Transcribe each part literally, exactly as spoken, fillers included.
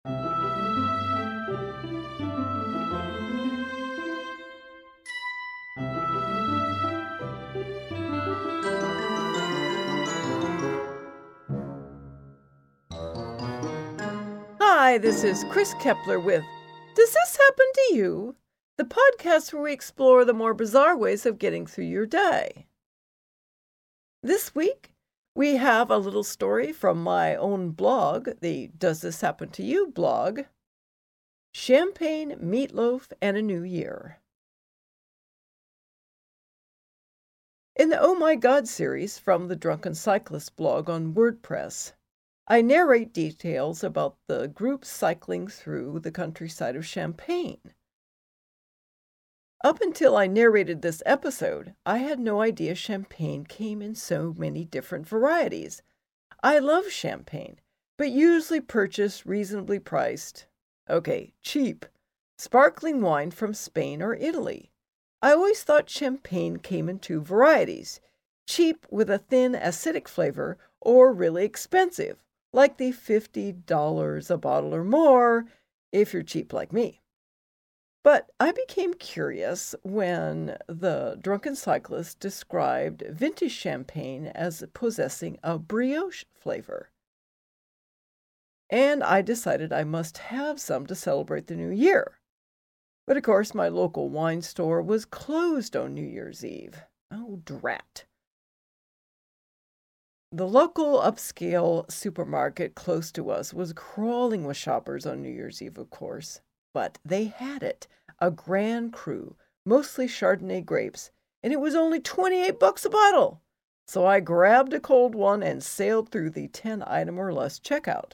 Hi, this is Chris Kepler with Does This Happen to You? The podcast where we explore the more bizarre ways of getting through your day. This week, we have a little story from my own blog, the Does This Happen to You blog, Champagne, Meatloaf, and a New Year. In the Oh My God series from the Drunken Cyclist blog on WordPress, I narrate details about the group cycling through the countryside of Champagne. Up until I narrated this episode, I had no idea champagne came in so many different varieties. I love champagne, but usually purchase reasonably priced, okay, cheap, sparkling wine from Spain or Italy. I always thought champagne came in two varieties, cheap with a thin acidic flavor or really expensive, like the fifty dollars a bottle or more, if you're cheap like me. But I became curious when the Drunken Cyclist described vintage champagne as possessing a brioche flavor. And I decided I must have some to celebrate the new year. But of course, my local wine store was closed on New Year's Eve. Oh, drat. The local upscale supermarket close to us was crawling with shoppers on New Year's Eve, of course. But they had it, a Grand Cru, mostly Chardonnay grapes, and it was only twenty-eight bucks a bottle. So I grabbed a cold one and sailed through the ten item or less checkout.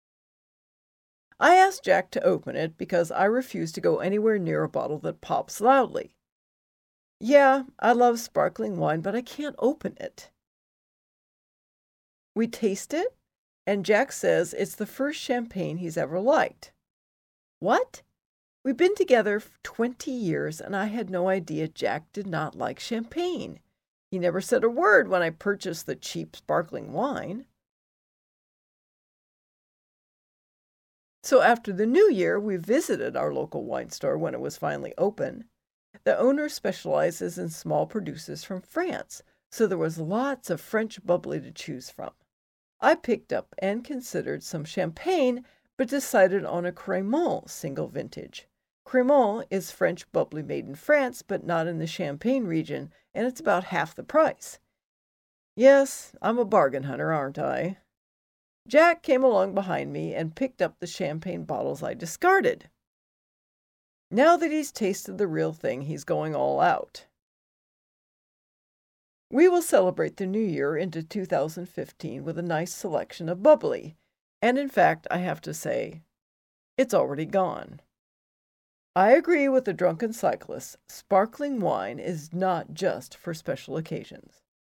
I asked Jack to open it because I refuse to go anywhere near a bottle that pops loudly. Yeah, I love sparkling wine, but I can't open it. We taste it, and Jack says it's the first champagne he's ever liked. What? We've been together for twenty years, and I had no idea Jack did not like champagne. He never said a word when I purchased the cheap sparkling wine. So after the new year, we visited our local wine store when it was finally open. The owner specializes in small producers from France, so there was lots of French bubbly to choose from. I picked up and considered some champagne, but decided on a Crémant single vintage. Crémant is French bubbly made in France, but not in the Champagne region, and it's about half the price. Yes, I'm a bargain hunter, aren't I? Jack came along behind me and picked up the champagne bottles I discarded. Now that he's tasted the real thing, he's going all out. We will celebrate the new year into two thousand fifteen with a nice selection of bubbly, and in fact, I have to say, it's already gone. I agree with the Drunken Cyclist. Sparkling wine is not just for special occasions.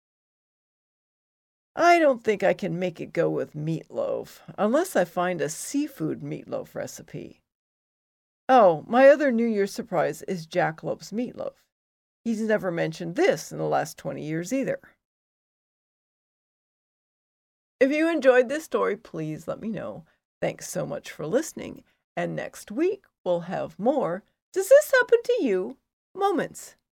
I don't think I can make it go with meatloaf, unless I find a seafood meatloaf recipe. Oh, my other New Year's surprise is Jack loves meatloaf. He's never mentioned this in the last twenty years either. If you enjoyed this story, please let me know. Thanks so much for listening. And next week, we'll have more Does This Happen to You? Moments.